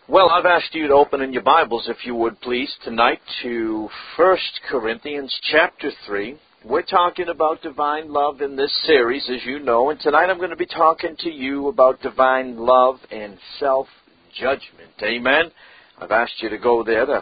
Well, I've asked you to open in your Bibles, if you would please, tonight to 1 Corinthians chapter 3. We're talking about divine love in this series, as you know, and tonight I'm going to be talking to you about divine love and self-judgment. Amen? I've asked you to go there to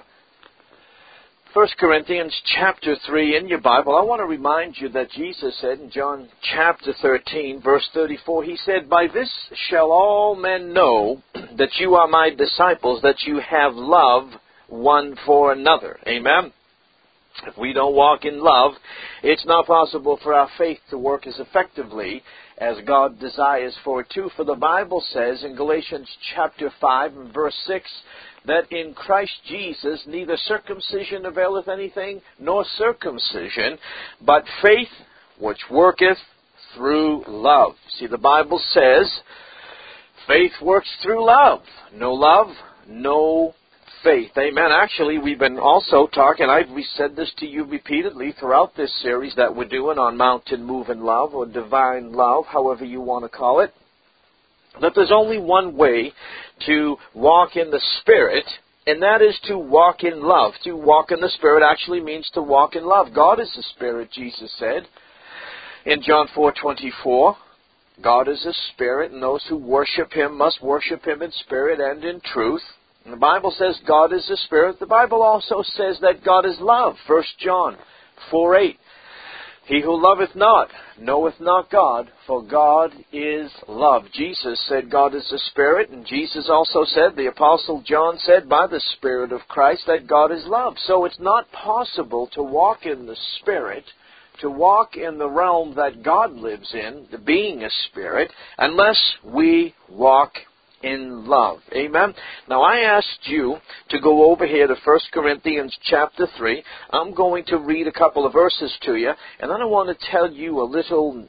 1 Corinthians chapter 3 in your Bible. I want to remind you that Jesus said in John chapter 13, verse 34, He said, "By this shall all men know that you are my disciples, that you have love one for another." Amen? If we don't walk in love, it's not possible for our faith to work as effectively as God desires for it to. For the Bible says in Galatians chapter 5 and verse 6, that in Christ Jesus neither circumcision availeth anything, nor circumcision, but faith which worketh through love. See, the Bible says faith works through love. No love, no faith. Amen. Actually, we've been also talking, we said this to you repeatedly throughout this series that we're doing on Mountain Moving Love, or Divine Love, however you want to call it, that there's only one way to walk in the Spirit, and that is to walk in love. To walk in the Spirit actually means to walk in love. God is the Spirit, Jesus said in John 4:24. God is a Spirit, and those who worship Him must worship Him in spirit and in truth. And the Bible says God is a Spirit. The Bible also says that God is love. 1 John 4:8. He who loveth not knoweth not God, for God is love. Jesus said God is a Spirit, and Jesus also said, the Apostle John said, by the Spirit of Christ, that God is love. So it's not possible to walk in the Spirit, to walk in the realm that God lives in, the being a Spirit, unless we walk in love. Amen? Now, I asked you to go over here to 1 Corinthians chapter 3. I'm going to read a couple of verses to you, and then I want to tell you a little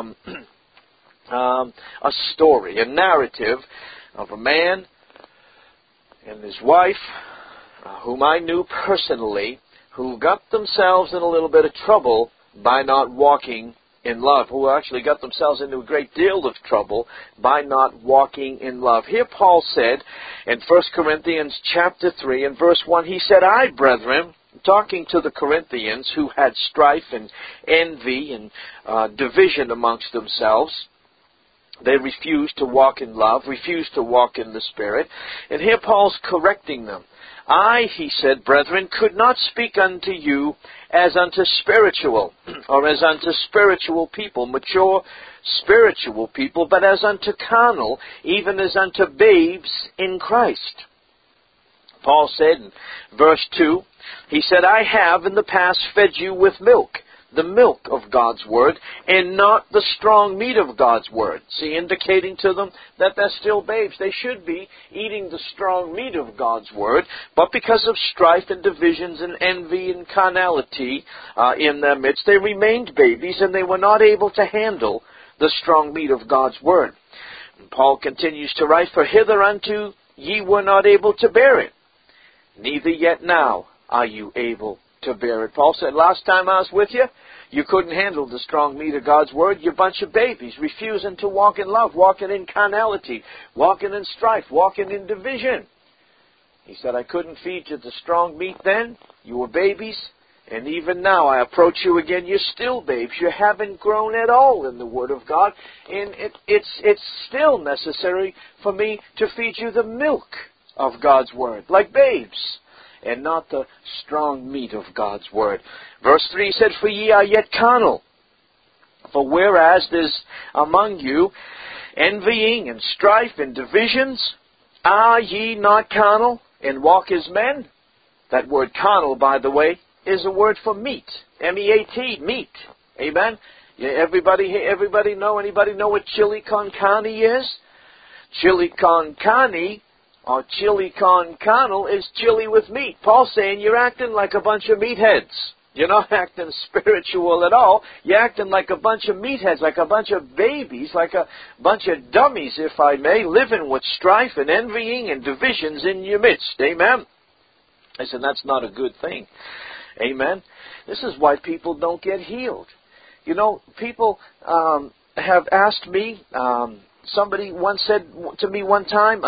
a story, a narrative of a man and his wife, whom I knew personally, who got themselves in a little bit of trouble by not walking in love, who actually got themselves into a great deal of trouble by not walking in love. Here Paul said in 1 Corinthians chapter 3 and verse 1, he said, "I, brethren," talking to the Corinthians who had strife and envy and division amongst themselves. They refused to walk in love, refused to walk in the Spirit. And here Paul's correcting them. "I," he said, "brethren, could not speak unto you as unto spiritual," or as unto spiritual people, mature spiritual people, "but as unto carnal, even as unto babes in Christ." Paul said in verse 2, he said, "I have in the past fed you with milk, the milk of God's Word, and not the strong meat of God's Word." See, indicating to them that they're still babes. They should be eating the strong meat of God's Word, but because of strife and divisions and envy and carnality in their midst, they remained babies, and they were not able to handle the strong meat of God's Word. And Paul continues to write, "For hitherunto ye were not able to bear it, neither yet now are you able to bear it." Paul said, last time I was with you, you couldn't handle the strong meat of God's Word. You're a bunch of babies, refusing to walk in love, walking in carnality, walking in strife, walking in division. He said, I couldn't feed you the strong meat then. You were babies. And even now I approach you again, you're still babes. You haven't grown at all in the Word of God. And it's still necessary for me to feed you the milk of God's Word, like babes, and not the strong meat of God's Word. Verse 3 said, "For ye are yet carnal. For whereas there's among you envying and strife and divisions, are ye not carnal, and walk as men?" That word carnal, by the way, is a word for meat. M-E-A-T, meat. Amen? Yeah, everybody know, anybody know what chili con carne is? Chili con carne, or chili con carnal, is chili with meat. Paul's saying you're acting like a bunch of meatheads. You're not acting spiritual at all. You're acting like a bunch of meatheads, like a bunch of babies, like a bunch of dummies, if I may, living with strife and envying and divisions in your midst. Amen? I said, that's not a good thing. Amen? This is why people don't get healed. You know, people have asked me, somebody once said to me one time,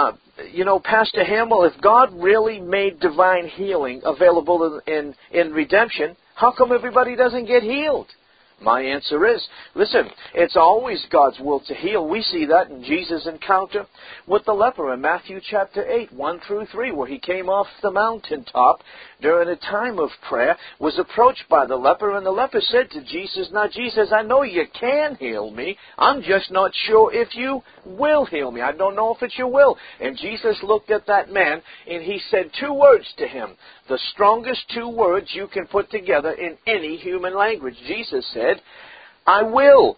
Pastor Hamill, if God really made divine healing available in redemption, how come everybody doesn't get healed? My answer is, listen, it's always God's will to heal. We see that in Jesus' encounter with the leper in Matthew chapter 8, 1 through 3, where he came off the mountaintop during a time of prayer, was approached by the leper, and the leper said to Jesus, "Now, Jesus, I know you can heal me. I'm just not sure if you will heal me. I don't know if it's your will." And Jesus looked at that man, and he said two words to him, the strongest two words you can put together in any human language. Jesus said, "I will,"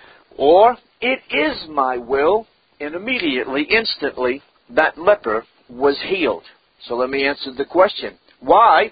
or "it is my will," and immediately, instantly, that leper was healed. So let me answer the question. Why,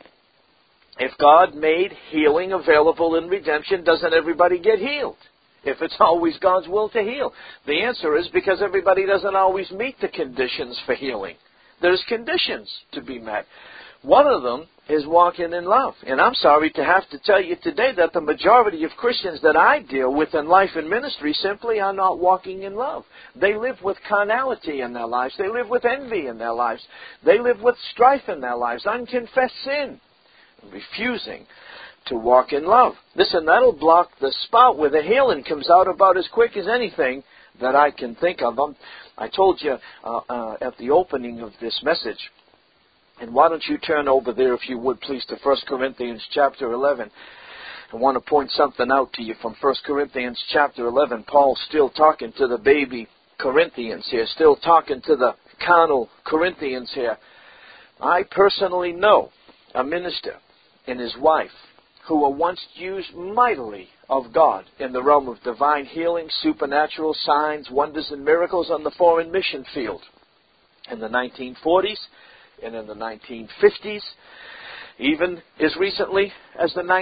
if God made healing available in redemption, doesn't everybody get healed? If it's always God's will to heal. The answer is because everybody doesn't always meet the conditions for healing. There's conditions to be met. One of them is walking in love. And I'm sorry to have to tell you today that the majority of Christians that I deal with in life and ministry simply are not walking in love. They live with carnality in their lives. They live with envy in their lives. They live with strife in their lives, unconfessed sin, refusing to walk in love. Listen, that'll block the spout where the healing comes out about as quick as anything that I can think of. I told you at the opening of this message. And why don't you turn over there, if you would, please, to 1 Corinthians chapter 11. I want to point something out to you from 1 Corinthians chapter 11. Paul's still talking to the baby Corinthians here, still talking to the carnal Corinthians here. I personally know a minister and his wife who were once used mightily of God in the realm of divine healing, supernatural signs, wonders, and miracles on the foreign mission field in the 1940s. And in the 1950s, even as recently as the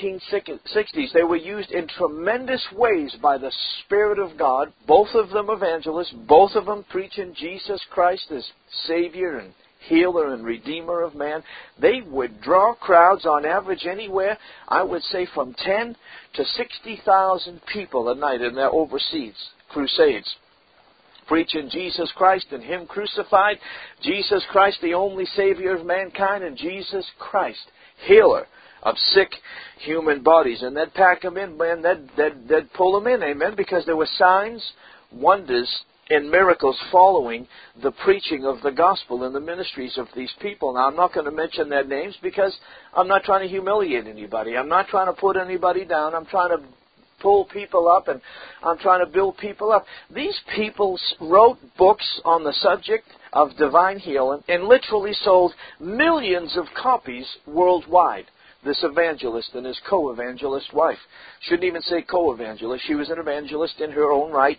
1960s, they were used in tremendous ways by the Spirit of God, both of them evangelists, both of them preaching Jesus Christ as Savior and Healer and Redeemer of man. They would draw crowds on average anywhere, I would say, from 10 to 60,000 people a night in their overseas crusades, preaching Jesus Christ and Him crucified, Jesus Christ the only Savior of mankind, and Jesus Christ, healer of sick human bodies. And they'd pack them in, man, they'd pull them in, amen, because there were signs, wonders, and miracles following the preaching of the gospel and the ministries of these people. Now, I'm not going to mention their names because I'm not trying to humiliate anybody. I'm not trying to put anybody down. I'm trying to pull people up, and I'm trying to build people up. These people wrote books on the subject of divine healing and literally sold millions of copies worldwide. This evangelist and his co-evangelist wife. Shouldn't even say co-evangelist. She was an evangelist in her own right.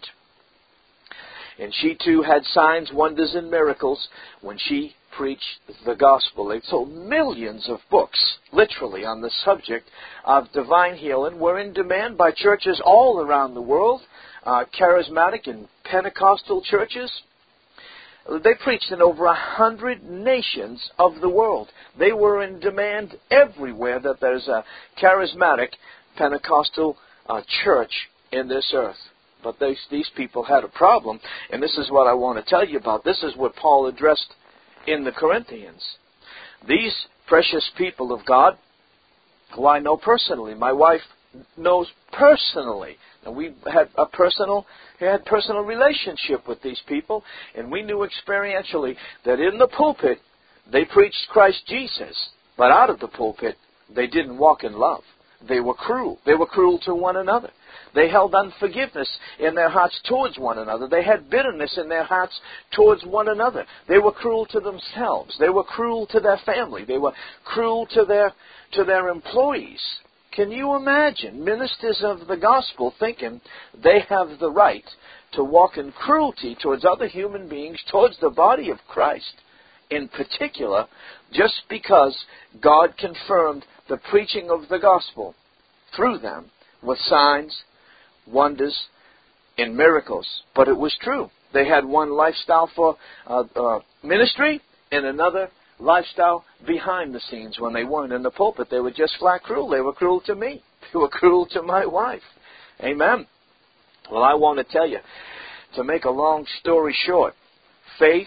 And she too had signs, wonders, and miracles when she preached the gospel. They sold millions of books, literally, on the subject of divine healing. Were in demand by churches all around the world, charismatic and Pentecostal churches. They preached in over 100 nations of the world. They were in demand everywhere that there's a charismatic Pentecostal church in this earth. But these people had a problem, and this is what I want to tell you about. This is what Paul addressed in the Corinthians. These precious people of God, who I know personally, my wife knows personally, and we had a personal relationship with these people, and we knew experientially that in the pulpit they preached Christ Jesus, but out of the pulpit they didn't walk in love. They were cruel. They were cruel to one another. They held unforgiveness in their hearts towards one another. They had bitterness in their hearts towards one another. They were cruel to themselves. They were cruel to their family. They were cruel to their employees. Can you imagine ministers of the gospel thinking they have the right to walk in cruelty towards other human beings, towards the body of Christ in particular, just because God confirmed the preaching of the gospel through them with signs, wonders, and miracles? But it was true. They had one lifestyle for ministry and another lifestyle behind the scenes. When they weren't in the pulpit, they were just flat cruel. They were cruel to me. They were cruel to my wife. Amen. Well, I want to tell you, to make a long story short, faith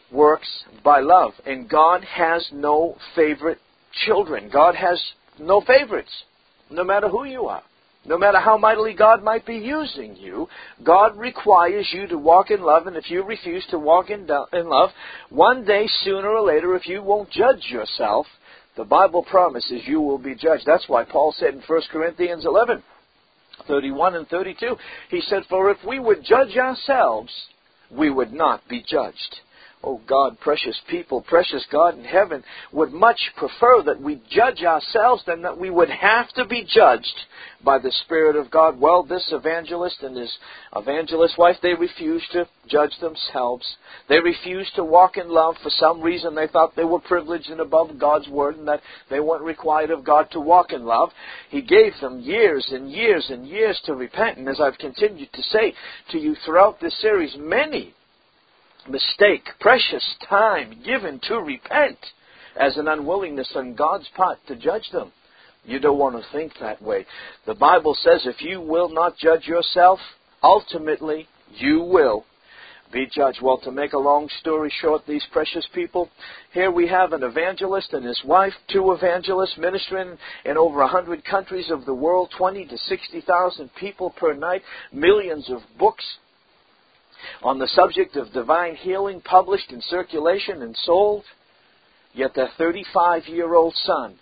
works by love. And God has no favorite children. God has no favorites, no matter who you are. No matter how mightily God might be using you, God requires you to walk in love, and if you refuse to walk in love, one day, sooner or later, if you won't judge yourself, the Bible promises you will be judged. That's why Paul said in 1 Corinthians 11:31 and 32, he said, "For if we would judge ourselves, we would not be judged." Oh God, precious people, precious God in heaven, would much prefer that we judge ourselves than that we would have to be judged by the Spirit of God. Well, this evangelist and his evangelist wife, they refused to judge themselves. They refused to walk in love. For some reason, they thought they were privileged and above God's Word and that they weren't required of God to walk in love. He gave them years and years and years to repent. And as I've continued to say to you throughout this series, many mistake precious time given to repent as an unwillingness on God's part to judge them. You don't want to think that way. The Bible says if you will not judge yourself, ultimately you will be judged. Well, to make a long story short, these precious people, here we have an evangelist and his wife, two evangelists ministering in over 100 countries of the world, 20 to 60,000 people per night, millions of books on the subject of divine healing published in circulation and sold. Yet their 35-year-old son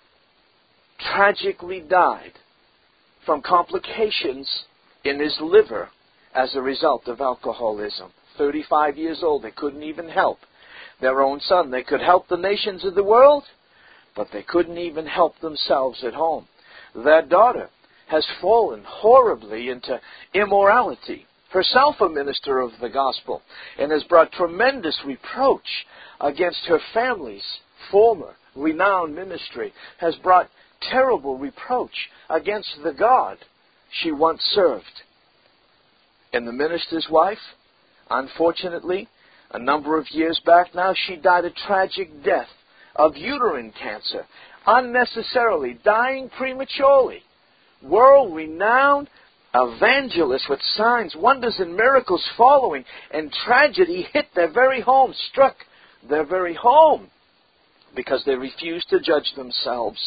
tragically died from complications in his liver as a result of alcoholism. 35 years old, they couldn't even help their own son. They could help the nations of the world, but they couldn't even help themselves at home. Their daughter has fallen horribly into immorality, herself a minister of the gospel, and has brought tremendous reproach against her family's former renowned ministry, has brought terrible reproach against the God she once served. And the minister's wife, unfortunately, a number of years back now, she died a tragic death of uterine cancer, unnecessarily, dying prematurely. World-renowned evangelists with signs, wonders, and miracles following, and tragedy hit their very home, struck their very home, because they refused to judge themselves,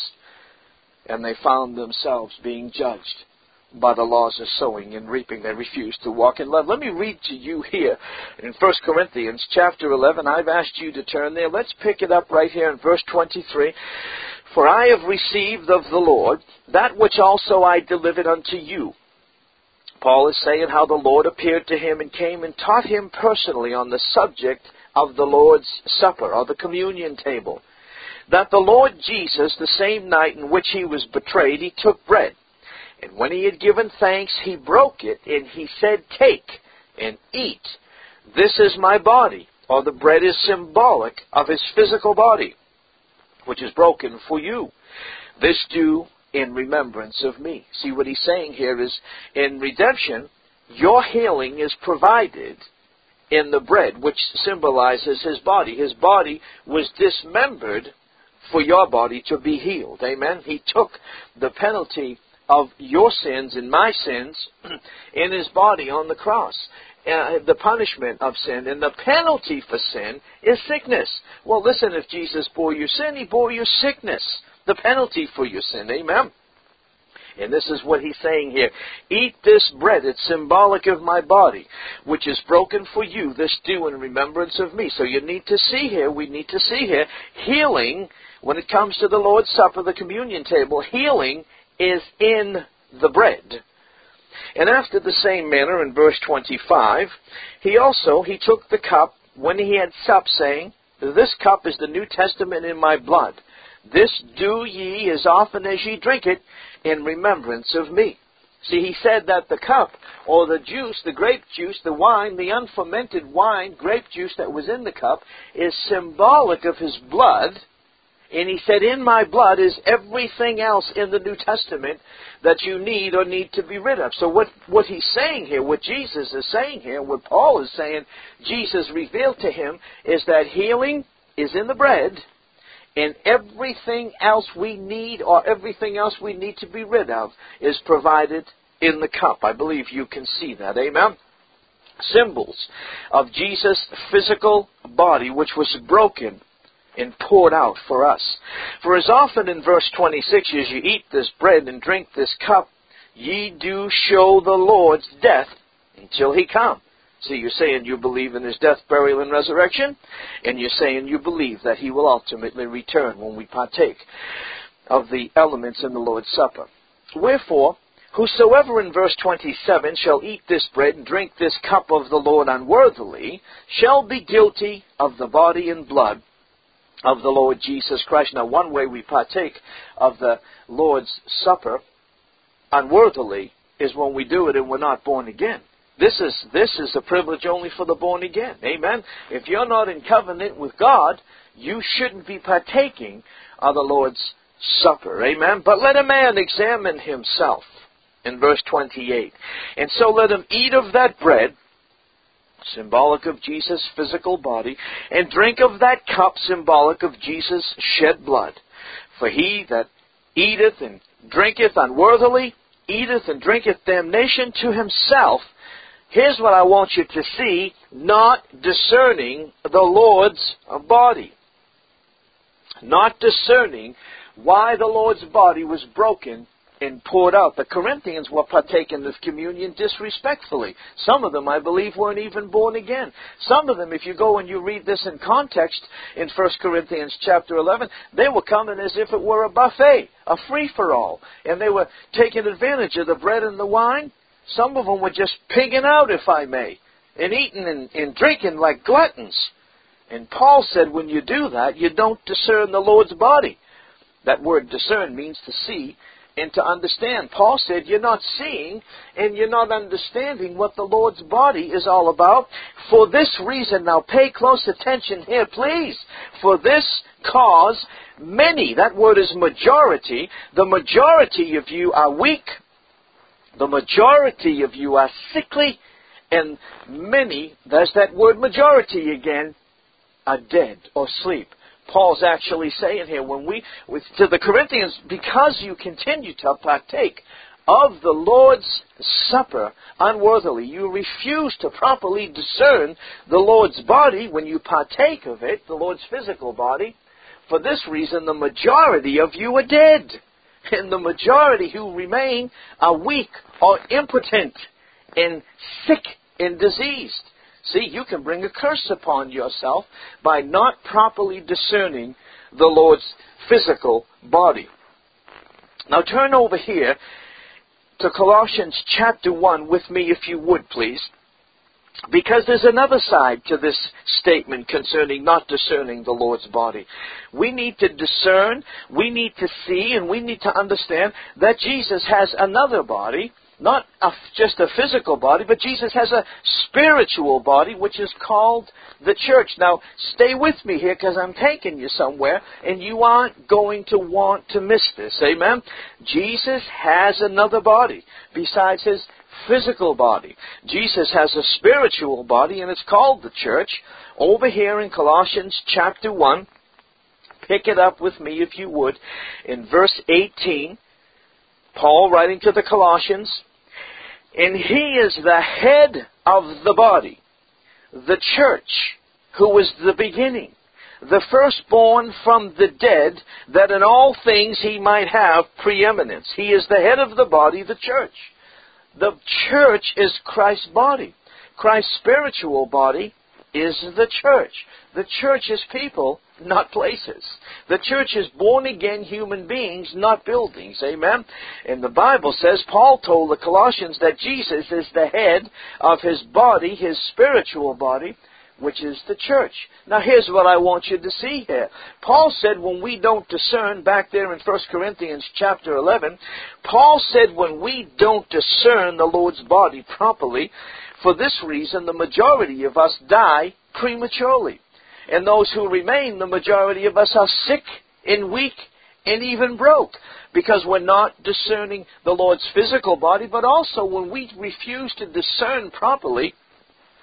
and they found themselves being judged by the laws of sowing and reaping. They refused to walk in love. Let me read to you here in 1 Corinthians chapter 11. I've asked you to turn there. Let's pick it up right here in verse 23. "For I have received of the Lord that which also I delivered unto you." Paul is saying how the Lord appeared to him and came and taught him personally on the subject of the Lord's Supper, or the communion table. "That the Lord Jesus, the same night in which he was betrayed, he took bread. And when he had given thanks, he broke it, and he said, 'Take and eat. This is my body.'" Or the bread is symbolic of his physical body, which is broken for you. "This do in remembrance of me." See, what he's saying here is, in redemption, your healing is provided in the bread, which symbolizes his body. His body was dismembered for your body to be healed. Amen? He took the penalty of your sins and my sins in his body on the cross. The punishment of sin and the penalty for sin is sickness. Well, listen, if Jesus bore your sin, he bore your sickness, the penalty for your sin. Amen? And this is what he's saying here. "Eat this bread. It's symbolic of my body, which is broken for you. This do in remembrance of me." So you need to see here, we need to see here, healing, when it comes to the Lord's Supper, the communion table, healing is in the bread. And after the same manner, in verse 25, he took the cup when he had supped, saying, "This cup is the New Testament in my blood. This do ye as often as ye drink it in remembrance of me." See, he said that the cup, or the juice, the grape juice, the wine, the unfermented wine, grape juice that was in the cup, is symbolic of his blood. And he said, "In my blood is everything else in the New Testament that you need or need to be rid of." So what he's saying here, what Jesus is saying here, what Paul is saying, Jesus revealed to him, is that healing is in the bread, and everything else we need, or everything else we need to be rid of, is provided in the cup. I believe you can see that. Amen? symbols of Jesus' physical body, which was broken and poured out for us. For as often in verse 26 as you eat this bread and drink this cup, ye do show the Lord's death until he come. See, you're saying you believe in his death, burial, and resurrection, and you're saying you believe that he will ultimately return when we partake of the elements in the Lord's Supper. Wherefore, whosoever in verse 27 shall eat this bread and drink this cup of the Lord unworthily shall be guilty of the body and blood of the Lord Jesus Christ. Now, one way we partake of the Lord's Supper unworthily is when we do it and we're not born again. This is a privilege only for the born again. Amen? If you're not in covenant with God, you shouldn't be partaking of the Lord's Supper. Amen? But let a man examine himself, in verse 28. And so let him eat of that bread, symbolic of Jesus' physical body, and drink of that cup, symbolic of Jesus' shed blood. For he that eateth and drinketh unworthily, eateth and drinketh damnation to himself. Here's what I want you to see, not discerning the Lord's body. Not discerning why the Lord's body was broken and poured out. The Corinthians were partaking of communion disrespectfully. Some of them, I believe, weren't even born again. Some of them, if you go and you read this in context in 1 Corinthians chapter 11, they were coming as if it were a buffet, a free-for-all. And they were taking advantage of the bread and the wine. Some of them were just pigging out, if I may, and eating and drinking like gluttons. And Paul said when you do that, you don't discern the Lord's body. That word discern means to see and to understand. Paul said you're not seeing and you're not understanding what the Lord's body is all about. For this reason, now pay close attention here, please. For this cause, many, that word is majority, the majority of you are weak. The majority of you are sickly, and many, there's that word majority again, are dead or sleep. Paul's actually saying here, to the Corinthians, because you continue to partake of the Lord's Supper unworthily, you refuse to properly discern the Lord's body when you partake of it, the Lord's physical body. For this reason, the majority of you are dead. And the majority who remain are weak or impotent and sick and diseased. See, you can bring a curse upon yourself by not properly discerning the Lord's physical body. Now turn over here to Colossians chapter 1 with me, if you would, please. Because there's another side to this statement concerning not discerning the Lord's body. We need to discern, we need to see, and we need to understand that Jesus has another body, not just a physical body, but Jesus has a spiritual body, which is called the church. Now, stay with me here, because I'm taking you somewhere, and you aren't going to want to miss this. Amen? Jesus has another body besides his physical body. Jesus has a spiritual body, and it's called the church. Over here in Colossians chapter 1, pick it up with me if you would, in verse 18, Paul writing to the Colossians, and he is the head of the body, the church, who is the beginning, the firstborn from the dead, that in all things he might have preeminence. He is the head of the body, the church. The church is Christ's body. Christ's spiritual body is the church. The church is people, not places. The church is born-again human beings, not buildings. Amen? And the Bible says, Paul told the Colossians that Jesus is the head of his body, his spiritual body, which is the church. Now here's what I want you to see here. Paul said when we don't discern, back there in 1 Corinthians chapter 11, Paul said when we don't discern the Lord's body properly, for this reason the majority of us die prematurely. And those who remain, the majority of us are sick and weak and even broke, because we're not discerning the Lord's physical body, but also when we refuse to discern properly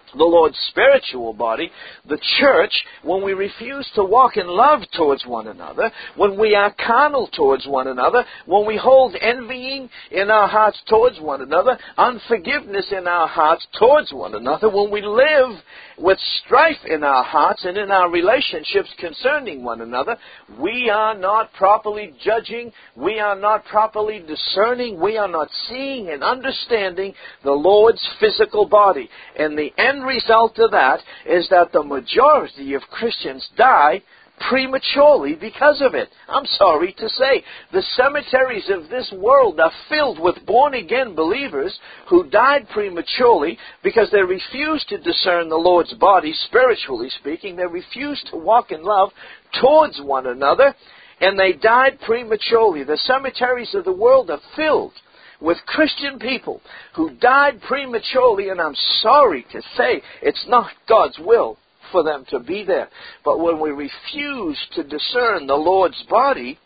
the Lord's spiritual body, the church, when we refuse to walk in love towards one another, when we are carnal towards one another, when we hold envying in our hearts towards one another, unforgiveness in our hearts towards one another, when we live with strife in our hearts and in our relationships concerning one another, we are not properly judging, we are not properly discerning, we are not seeing and understanding the Lord's physical body. And the end result of that is that the majority of Christians die prematurely because of it. I'm sorry to say, the cemeteries of this world are filled with born-again believers who died prematurely because they refused to discern the Lord's body, spiritually speaking. They refused to walk in love towards one another, and they died prematurely. The cemeteries of the world are filled with Christian people who died prematurely, and I'm sorry to say, it's not God's will for them to be there. But when we refuse to discern the Lord's body,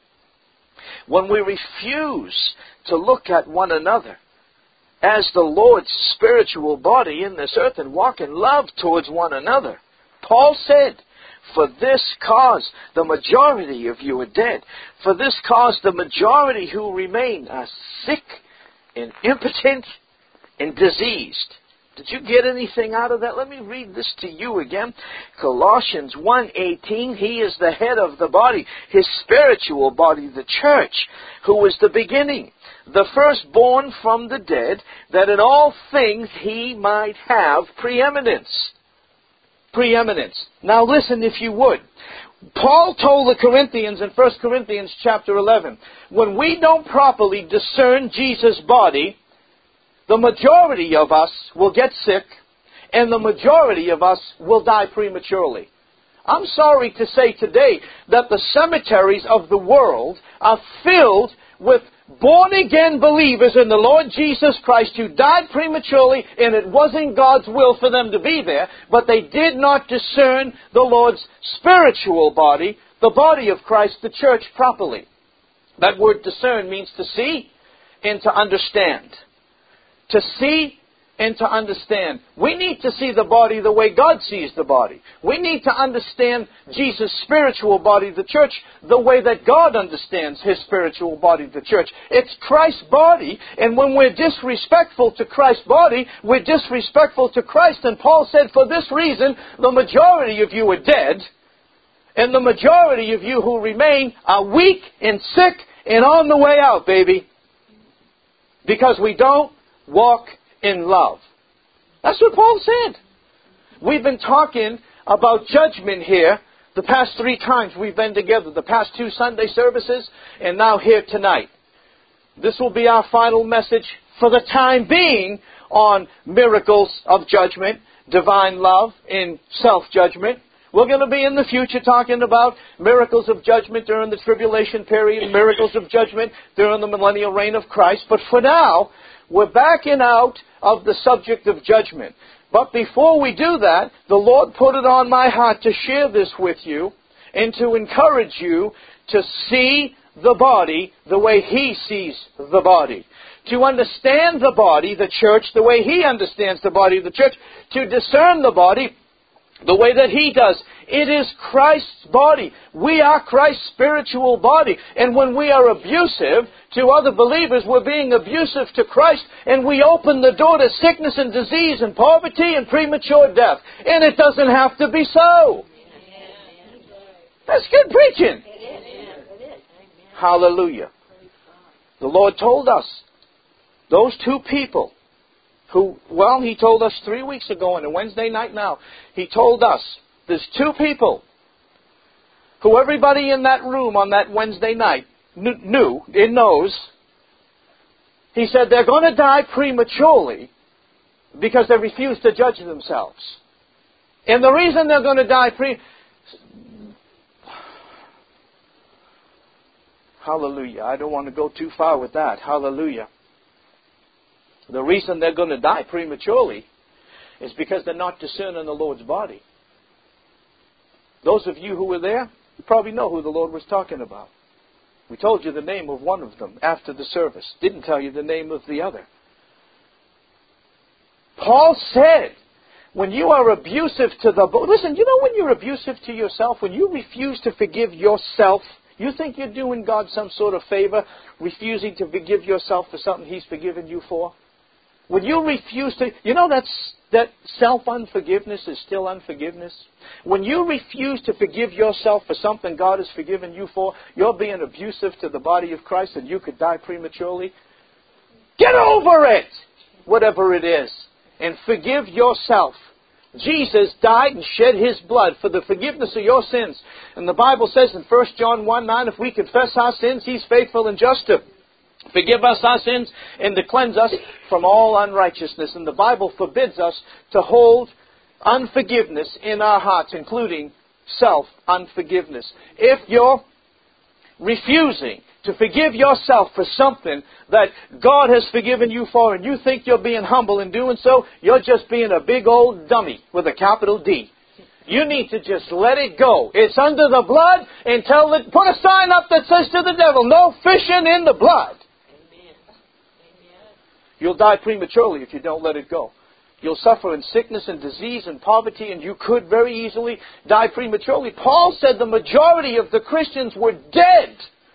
when we refuse to look at one another as the Lord's spiritual body in this earth and walk in love towards one another, Paul said, for this cause the majority of you are dead. For this cause the majority who remain are sick and impotent and diseased. Did you get anything out of that? Let me read this to you again. Colossians 1:18, He is the head of the body, His spiritual body, the church, who is the beginning, the firstborn from the dead, that in all things He might have preeminence. Preeminence. Now listen, if you would. Paul told the Corinthians in 1 Corinthians chapter 11, when we don't properly discern Jesus' body, the majority of us will get sick, and the majority of us will die prematurely. I'm sorry to say today that the cemeteries of the world are filled with born-again believers in the Lord Jesus Christ who died prematurely, and it wasn't God's will for them to be there, but they did not discern the Lord's spiritual body, the body of Christ, the church, properly. That word discern means to see and to understand. To see and to understand. We need to see the body the way God sees the body. We need to understand Jesus' spiritual body, the church, the way that God understands His spiritual body, the church. It's Christ's body, and when we're disrespectful to Christ's body, we're disrespectful to Christ. And Paul said, for this reason, the majority of you are dead, and the majority of you who remain are weak and sick and on the way out, baby. Because we don't walk in love. That's what Paul said. We've been talking about judgment here the past 3 times we've been together. The past 2 Sunday services and now here tonight. This will be our final message for the time being on miracles of judgment, divine love, and self-judgment. We're going to be in the future talking about miracles of judgment during the tribulation period, miracles of judgment during the millennial reign of Christ. But for now, we're backing out of the subject of judgment. But before we do that, the Lord put it on my heart to share this with you and to encourage you to see the body the way He sees the body. To understand the body, the church, the way He understands the body of the church. To discern the body the way that He does. It is Christ's body. We are Christ's spiritual body. And when we are abusive to other believers, we're being abusive to Christ, and we open the door to sickness and disease and poverty and premature death. And it doesn't have to be so. That's good preaching. Hallelujah. The Lord told us, those 2 people who, well, He told us 3 weeks ago on a Wednesday night now, He told us, there's 2 people who everybody in that room on that Wednesday night knew and knows. He said they're going to die prematurely because they refuse to judge themselves. And the reason they're going to die Hallelujah. I don't want to go too far with that. Hallelujah. The reason they're going to die prematurely is because they're not discerning the Lord's body. Those of you who were there, you probably know who the Lord was talking about. We told you the name of one of them after the service. Didn't tell you the name of the other. Paul said when you are abusive to the... Listen, you know when you're abusive to yourself, when you refuse to forgive yourself, you think you're doing God some sort of favor, refusing to forgive yourself for something He's forgiven you for? When you refuse to... You know that self-unforgiveness is still unforgiveness? When you refuse to forgive yourself for something God has forgiven you for, you're being abusive to the body of Christ and you could die prematurely. Get over it! Whatever it is. And forgive yourself. Jesus died and shed His blood for the forgiveness of your sins. And the Bible says in 1 John 1:9, if we confess our sins, He's faithful and just to forgive us our sins and to cleanse us from all unrighteousness. And the Bible forbids us to hold unforgiveness in our hearts, including self-unforgiveness. If you're refusing to forgive yourself for something that God has forgiven you for, and you think you're being humble in doing so, you're just being a big old dummy with a capital D. You need to just let it go. It's under the blood, and put a sign up that says to the devil, no fishing in the blood. Amen. You'll die prematurely if you don't let it go. You'll suffer in sickness and disease and poverty, and you could very easily die prematurely. Paul said the majority of the Christians were dead.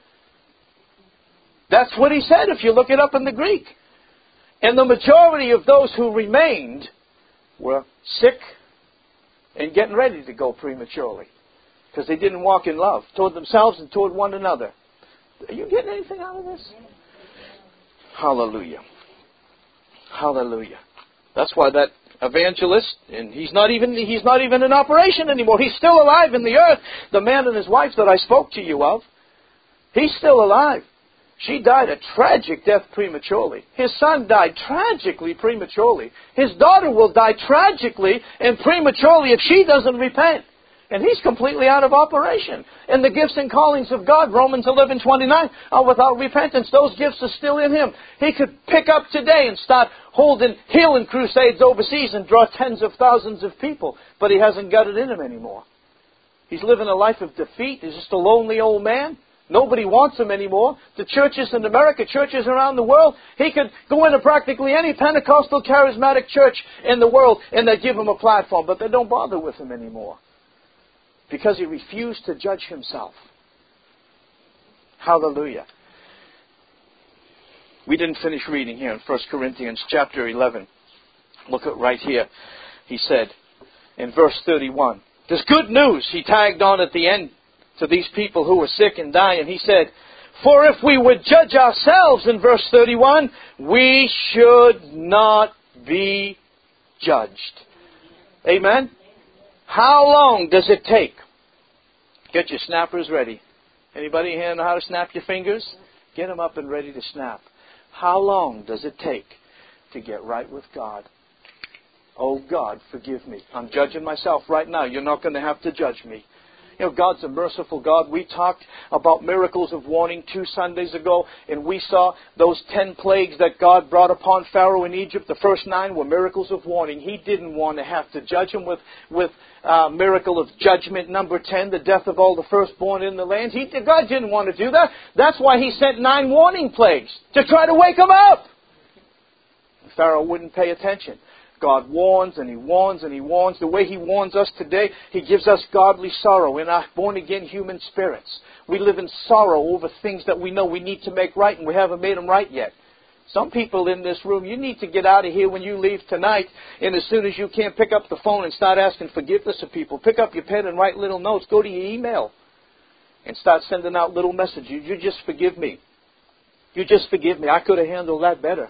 That's what he said if you look it up in the Greek. And the majority of those who remained were sick and getting ready to go prematurely because they didn't walk in love toward themselves and toward one another. Are you getting anything out of this? Hallelujah. Hallelujah. That's why that evangelist, and he's not even in operation anymore. He's still alive in the earth. The man and his wife that I spoke to you of, he's still alive. She died a tragic death prematurely. His son died tragically prematurely. His daughter will die tragically and prematurely if she doesn't repent. And he's completely out of operation. And the gifts and callings of God, Romans 11:29, are without repentance. Those gifts are still in him. He could pick up today and start holding healing crusades overseas and draw tens of thousands of people. But he hasn't got it in him anymore. He's living a life of defeat. He's just a lonely old man. Nobody wants him anymore. The churches in America, churches around the world, he could go into practically any Pentecostal charismatic church in the world and they give him a platform, but they don't bother with him anymore because he refused to judge himself. Hallelujah. We didn't finish reading here in 1 Corinthians chapter 11. Look at right here. He said in verse 31, there's good news he tagged on at the end to these people who were sick and dying. He said, for if we would judge ourselves, in verse 31, we should not be judged. Amen? How long does it take? Get your snappers ready. Anybody here know how to snap your fingers? Get them up and ready to snap. How long does it take to get right with God? Oh God, forgive me. I'm judging myself right now. You're not going to have to judge me. You know, God's a merciful God. We talked about miracles of warning 2 Sundays ago, and we saw those 10 plagues that God brought upon Pharaoh in Egypt. The first 9 were miracles of warning. He didn't want to have to judge him with miracle of judgment number 10, the death of all the firstborn in the land. God didn't want to do that. That's why He sent 9 warning plagues, to try to wake him up. Pharaoh wouldn't pay attention. God warns and He warns and He warns. The way He warns us today, He gives us godly sorrow in our born-again human spirits. We live in sorrow over things that we know we need to make right and we haven't made them right yet. Some people in this room, you need to get out of here when you leave tonight, and as soon as you can, pick up the phone and start asking forgiveness of people. Pick up your pen and write little notes. Go to your email and start sending out little messages. You just forgive me. You just forgive me. I could have handled that better.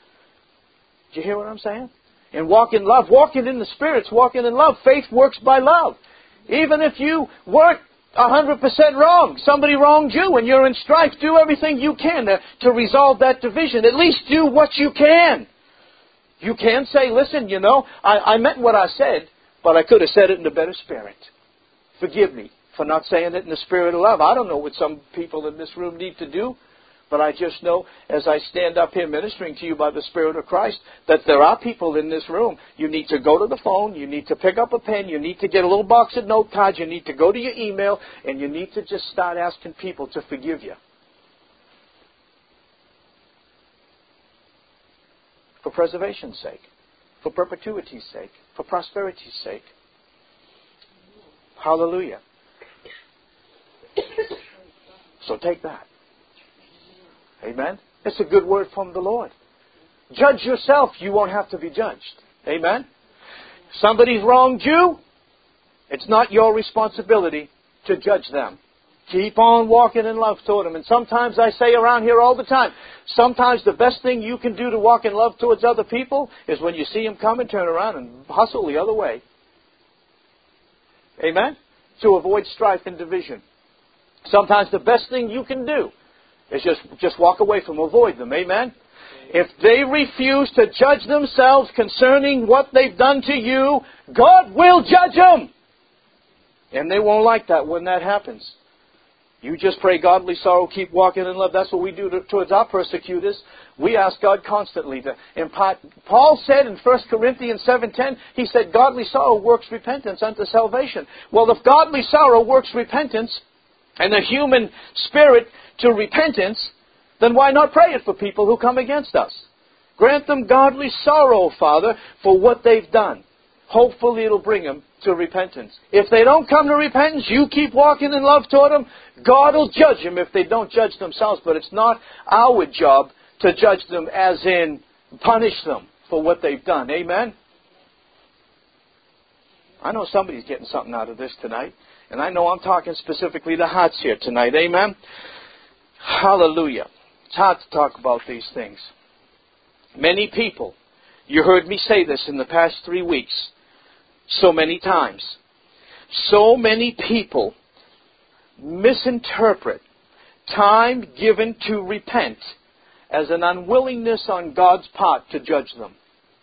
Did you hear what I'm saying? And walk in love, walking in the spirits, walking in love. Faith works by love. Even if you weren't 100% wrong, somebody wronged you and you're in strife, do everything you can to resolve that division. At least do what you can. You can say, listen, you know, I meant what I said, but I could have said it in a better spirit. Forgive me for not saying it in the spirit of love. I don't know what some people in this room need to do. But I just know, as I stand up here ministering to you by the Spirit of Christ, that there are people in this room. You need to go to the phone. You need to pick up a pen. You need to get a little box of note cards. You need to go to your email. And you need to just start asking people to forgive you. For preservation's sake. For perpetuity's sake. for prosperity's sake. Hallelujah. So take that. Amen. It's a good word from the Lord. Judge yourself. You won't have to be judged. Amen. Somebody's wronged you. It's not your responsibility to judge them. Keep on walking in love toward them. And sometimes I say around here all the time, sometimes the best thing you can do to walk in love towards other people is when you see them come and turn around and hustle the other way. Amen? To avoid strife and division. Sometimes the best thing you can do is just walk away from them, avoid them. Amen? If they refuse to judge themselves concerning what they've done to you, God will judge them. And they won't like that when that happens. You just pray godly sorrow, keep walking in love. That's what we do towards our persecutors. We ask God constantly to impart. Paul said in 1 Corinthians 7:10, he said, godly sorrow works repentance unto salvation. Well, if godly sorrow works repentance and the human spirit to repentance, then why not pray it for people who come against us? Grant them godly sorrow, Father, for what they've done. Hopefully it'll bring them to repentance. If they don't come to repentance, you keep walking in love toward them, God will judge them if they don't judge themselves. But it's not our job to judge them as in punish them for what they've done. Amen? I know somebody's getting something out of this tonight. And I know I'm talking specifically to hearts here tonight. Amen? Hallelujah. It's hard to talk about these things. Many people, you heard me say this in the past 3 weeks, so many times. So many people misinterpret time given to repent as an unwillingness on God's part to judge them.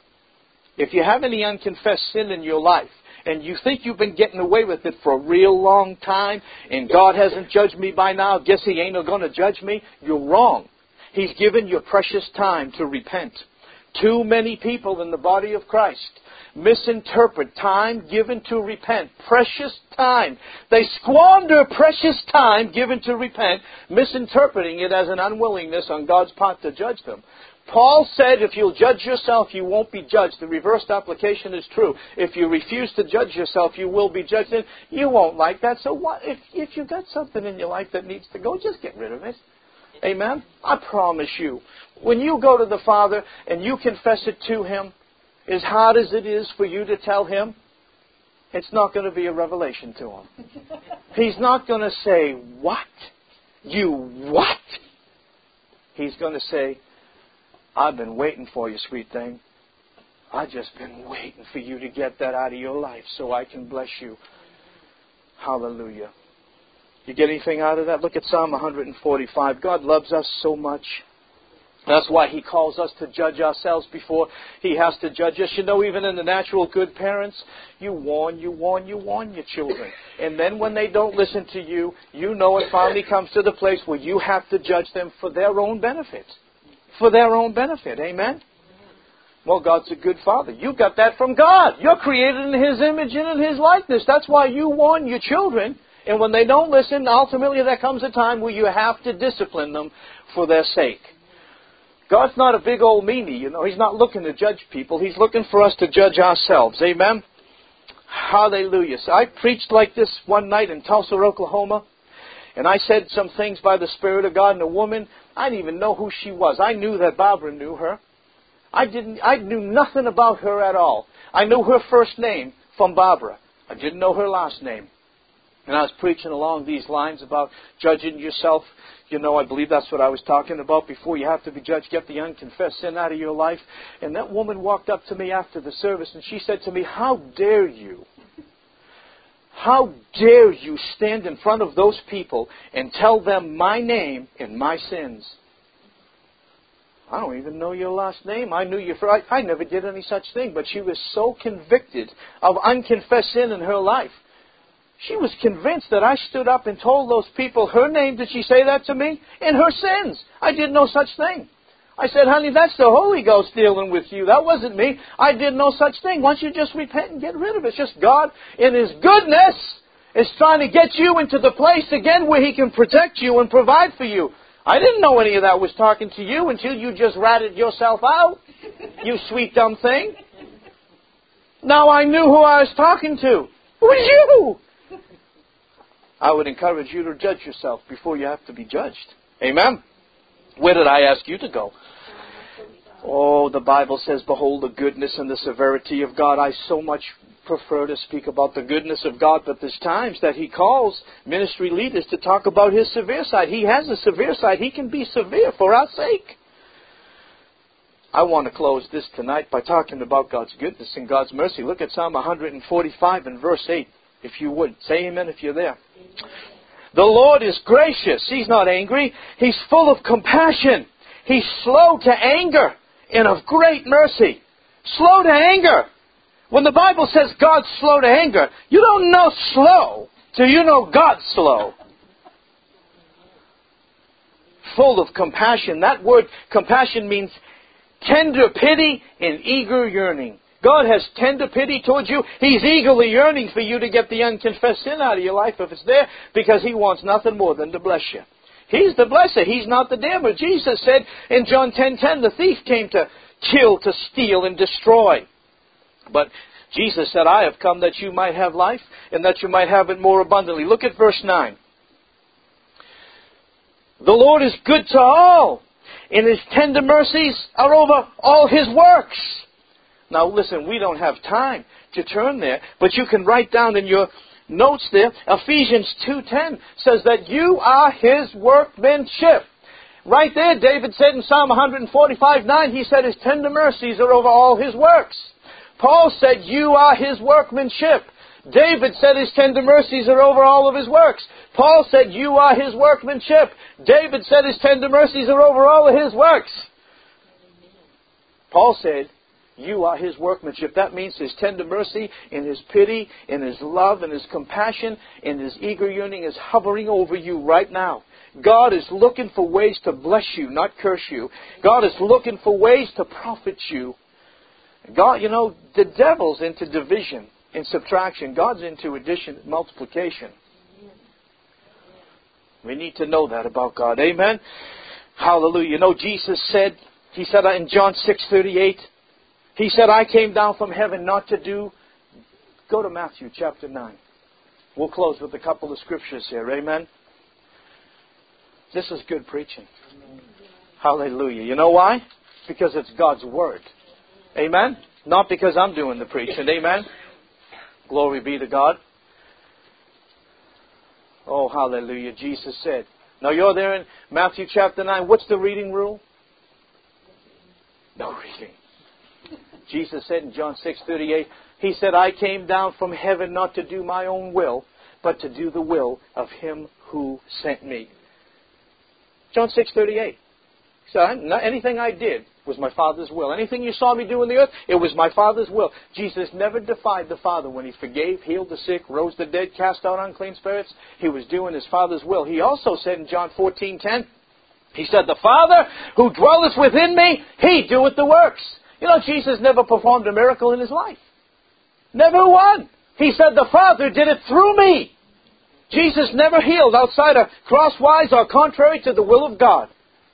If you have any unconfessed sin in your life, and you think you've been getting away with it for a real long time, and God hasn't judged me by now, guess He ain't going to judge me, you're wrong. He's given you precious time to repent. Too many people in the body of Christ misinterpret time given to repent. Precious time. They squander precious time given to repent, misinterpreting it as an unwillingness on God's part to judge them. Paul said, if you'll judge yourself, you won't be judged. The reversed application is true. If you refuse to judge yourself, you will be judged. And you won't like that. So what? If you've got something in your life that needs to go, just get rid of it. Amen? I promise you, when you go to the Father and you confess it to Him, as hard as it is for you to tell Him, it's not going to be a revelation to Him. He's not going to say, what? You what? He's going to say, I've been waiting for you, sweet thing. I've just been waiting for you to get that out of your life so I can bless you. Hallelujah. You get anything out of that? Look at Psalm 145. God loves us so much. That's why He calls us to judge ourselves before He has to judge us. You know, even in the natural good parents, you warn your children. And then when they don't listen to you, you know it finally comes to the place where you have to judge them for their own benefit. For their own benefit. Amen? Well, God's a good Father. You got that from God. You're created in His image and in His likeness. That's why you warn your children. And when they don't listen, ultimately there comes a time where you have to discipline them for their sake. God's not a big old meanie, you know. He's not looking to judge people. He's looking for us to judge ourselves. Amen? Hallelujah. So I preached like this one night in Tulsa, Oklahoma. And I said some things by the Spirit of God, and a woman, I didn't even know who she was. I knew that Barbara knew her. I knew nothing about her at all. I knew her first name from Barbara. I didn't know her last name. And I was preaching along these lines about judging yourself. You know, I believe that's what I was talking about before. You have to be judged. Get the unconfessed sin out of your life. And that woman walked up to me after the service, and she said to me, how dare you? How dare you stand in front of those people and tell them my name and my sins? I don't even know your last name. I knew you for... I never did any such thing. But she was so convicted of unconfessed sin in her life. She was convinced that I stood up and told those people her name. Did she say that to me? And her sins. I did no such thing. I said, honey, that's the Holy Ghost dealing with you. That wasn't me. I did no such thing. Why don't you just repent and get rid of it? It's just God, in His goodness, is trying to get you into the place again where He can protect you and provide for you. I didn't know any of that was talking to you until you just ratted yourself out, you sweet dumb thing. Now I knew who I was talking to. It was you. I would encourage you to judge yourself before you have to be judged. Amen? Where did I ask you to go? Oh, the Bible says, behold the goodness and the severity of God. I so much prefer to speak about the goodness of God, but there's times that He calls ministry leaders to talk about His severe side. He has a severe side. He can be severe for our sake. I want to close this tonight by talking about God's goodness and God's mercy. Look at Psalm 145 and verse 8, if you would. Say amen if you're there. The Lord is gracious. He's not angry. He's full of compassion. He's slow to anger and of great mercy. Slow to anger. When the Bible says God's slow to anger, you don't know slow till you know God's slow. Full of compassion. That word compassion means tender pity and eager yearning. God has tender pity towards you. He's eagerly yearning for you to get the unconfessed sin out of your life if it's there, because He wants nothing more than to bless you. He's the blesser. He's not the damner. Jesus said in John 10:10, the thief came to kill, to steal, and destroy. But Jesus said, I have come that you might have life, and that you might have it more abundantly. Look at verse 9. The Lord is good to all, and His tender mercies are over all His works. Now listen, we don't have time to turn there, but you can write down in your notes there, Ephesians 2:10 says that you are His workmanship. Right there, David said in Psalm 145:9, he said His tender mercies are over all His works. Paul said you are His workmanship. David said His tender mercies are over all of His works. Paul said you are His workmanship. David said His tender mercies are over all of His works. Paul said you are His workmanship. That means His tender mercy and His pity and His love and His compassion and His eager yearning is hovering over you right now. God is looking for ways to bless you, not curse you. God is looking for ways to profit you. God, you know, the devil's into division and subtraction. God's into addition, multiplication. We need to know that about God. Amen? Hallelujah. You know, Jesus said, He said in John 6:38, He said, I came down from heaven not to do... Go to Matthew chapter 9. We'll close with a couple of scriptures here. Amen? This is good preaching. Hallelujah. You know why? Because it's God's Word. Amen? Not because I'm doing the preaching. Amen? Glory be to God. Oh, hallelujah. Jesus said. Now you're there in Matthew chapter 9. What's the reading rule? No reading. Jesus said in John 6:38, He said, I came down from heaven not to do my own will, but to do the will of Him who sent me. John 6:38. So anything I did was my Father's will. Anything you saw me do in the earth, it was my Father's will. Jesus never defied the Father when He forgave, healed the sick, rose the dead, cast out unclean spirits. He was doing His Father's will. He also said in John 14:10, He said, the Father who dwelleth within me, He doeth the works. You know, Jesus never performed a miracle in His life. Never one. He said, the Father did it through me. Jesus never healed outside of crosswise or contrary to the will of God.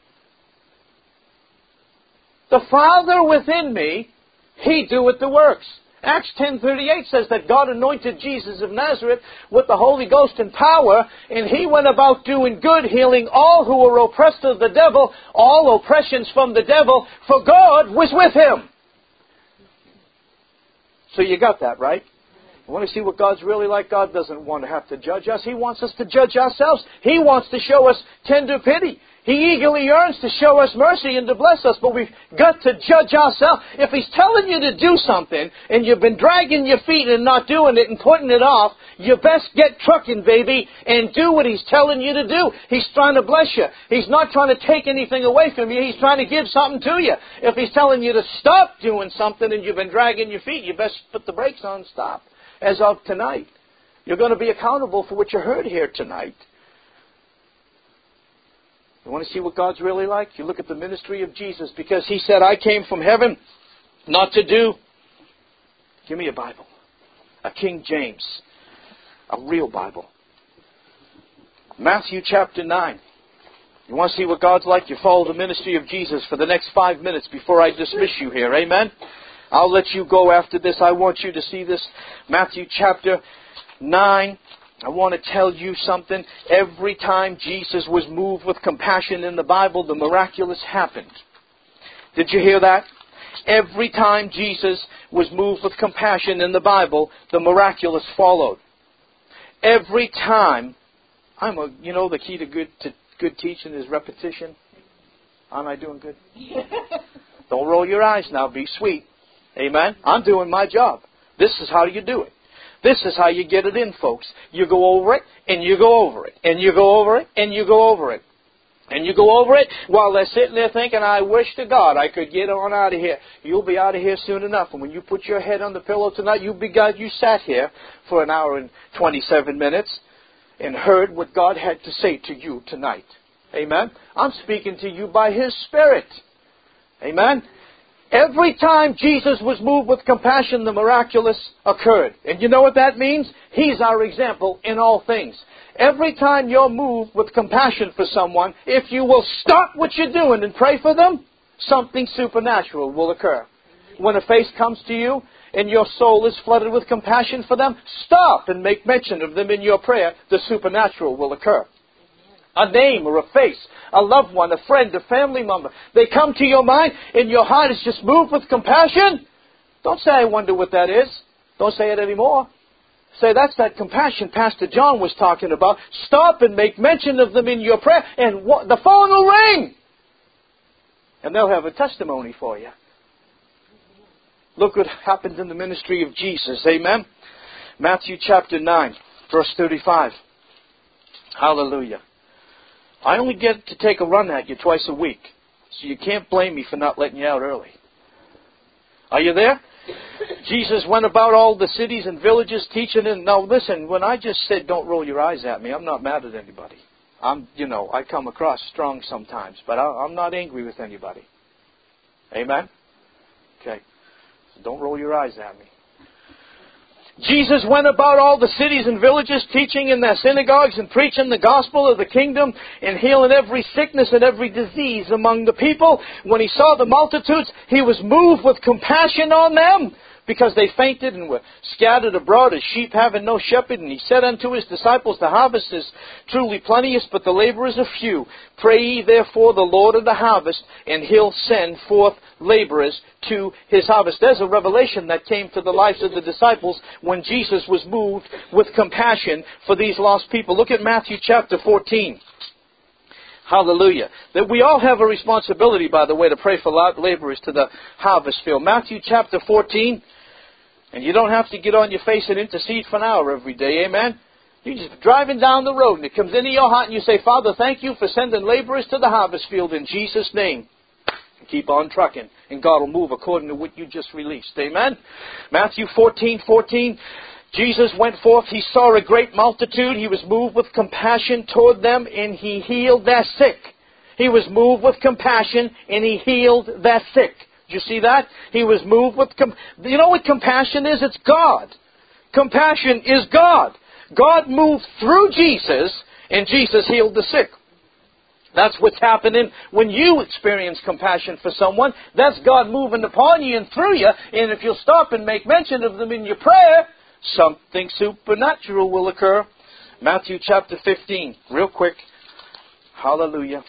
The Father within me, He doeth the works. Acts 10:38 says that God anointed Jesus of Nazareth with the Holy Ghost and power, and He went about doing good, healing all who were oppressed of the devil, all oppressions from the devil, for God was with Him. So you got that, right? You want to see what God's really like? God doesn't want to have to judge us. He wants us to judge ourselves. He wants to show us tender pity. He eagerly yearns to show us mercy and to bless us, but we've got to judge ourselves. If He's telling you to do something and you've been dragging your feet and not doing it and putting it off, you best get trucking, baby, and do what He's telling you to do. He's trying to bless you. He's not trying to take anything away from you. He's trying to give something to you. If He's telling you to stop doing something and you've been dragging your feet, you best put the brakes on and stop. As of tonight, you're going to be accountable for what you heard here tonight. You want to see what God's really like? You look at the ministry of Jesus, because He said, I came from heaven not to do... Give me a Bible. A King James. A real Bible. Matthew chapter 9. You want to see what God's like? You follow the ministry of Jesus for the next 5 minutes before I dismiss you here. Amen? I'll let you go after this. I want you to see this. Matthew chapter 9. I want to tell you something. Every time Jesus was moved with compassion in the Bible, the miraculous happened. Did you hear that? Every time Jesus was moved with compassion in the Bible, the miraculous followed. Every time, the key to good teaching is repetition. Am I doing good? Don't roll your eyes now. Be sweet. Amen? I'm doing my job. This is how you do it. This is how you get it in, folks. You go over it, and you go over it, and you go over it, and you go over it. And you go over it while they're sitting there thinking, I wish to God I could get on out of here. You'll be out of here soon enough. And when you put your head on the pillow tonight, you sat here for an hour and 27 minutes and heard what God had to say to you tonight. Amen? I'm speaking to you by His Spirit. Amen? Every time Jesus was moved with compassion, the miraculous occurred. And you know what that means? He's our example in all things. Every time you're moved with compassion for someone, if you will stop what you're doing and pray for them, something supernatural will occur. When a face comes to you and your soul is flooded with compassion for them, stop and make mention of them in your prayer. The supernatural will occur. A name or a face, a loved one, a friend, a family member. They come to your mind and your heart is just moved with compassion. Don't say, I wonder what that is. Don't say it anymore. Say, that's that compassion Pastor John was talking about. Stop and make mention of them in your prayer, and the phone will ring. And they'll have a testimony for you. Look what happened in the ministry of Jesus. Amen? Matthew chapter 9, verse 35. Hallelujah. I only get to take a run at you twice a week, so you can't blame me for not letting you out early. Are you there? Jesus went about all the cities and villages teaching. And now listen, when I just said don't roll your eyes at me, I'm not mad at anybody. I come across strong sometimes, but I'm not angry with anybody. Amen? Okay. So don't roll your eyes at me. Jesus went about all the cities and villages, teaching in their synagogues and preaching the gospel of the kingdom and healing every sickness and every disease among the people. When He saw the multitudes, He was moved with compassion on them, because they fainted and were scattered abroad as sheep having no shepherd. And He said unto His disciples, the harvest is truly plenteous, but the laborers are few. Pray ye therefore the Lord of the harvest, and He'll send forth laborers to His harvest. There's a revelation that came to the lives of the disciples when Jesus was moved with compassion for these lost people. Look at Matthew chapter 14. Hallelujah. That we all have a responsibility, by the way, to pray for laborers to the harvest field. Matthew chapter 14. And you don't have to get on your face and intercede for an hour every day. Amen? You're just driving down the road and it comes into your heart and you say, Father, thank you for sending laborers to the harvest field in Jesus' name. And keep on trucking. And God will move according to what you just released. Amen? Matthew 14:14. Jesus went forth. He saw a great multitude. He was moved with compassion toward them, and He healed their sick. He was moved with compassion, and He healed their sick. Did you see that? He was moved with you know what compassion is? It's God. Compassion is God. God moved through Jesus, and Jesus healed the sick. That's what's happening when you experience compassion for someone. That's God moving upon you and through you. And if you'll stop and make mention of them in your prayer, something supernatural will occur. Matthew chapter 15. Real quick. Hallelujah.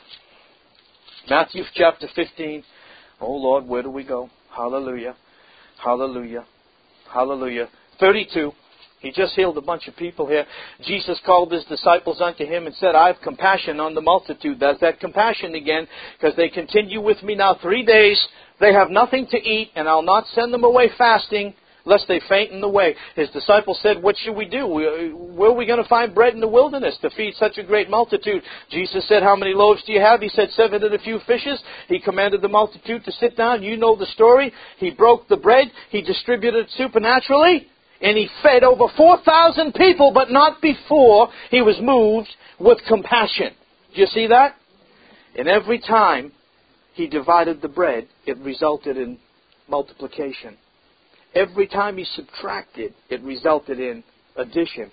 Matthew chapter 15. Oh Lord, where do we go? Hallelujah. Hallelujah. Hallelujah. 32. He just healed a bunch of people here. Jesus called His disciples unto Him and said, I have compassion on the multitude. That's that compassion again, because they continue with me now 3 days. They have nothing to eat, and I'll not send them away fasting, lest they faint in the way. His disciples said, what should we do? Where are we going to find bread in the wilderness to feed such a great multitude? Jesus said, how many loaves do you have? He said, 7 and a few fishes. He commanded the multitude to sit down. You know the story. He broke the bread. He distributed it supernaturally. And He fed over 4,000 people, but not before He was moved with compassion. Do you see that? And every time He divided the bread, it resulted in multiplication. Every time He subtracted, it resulted in addition.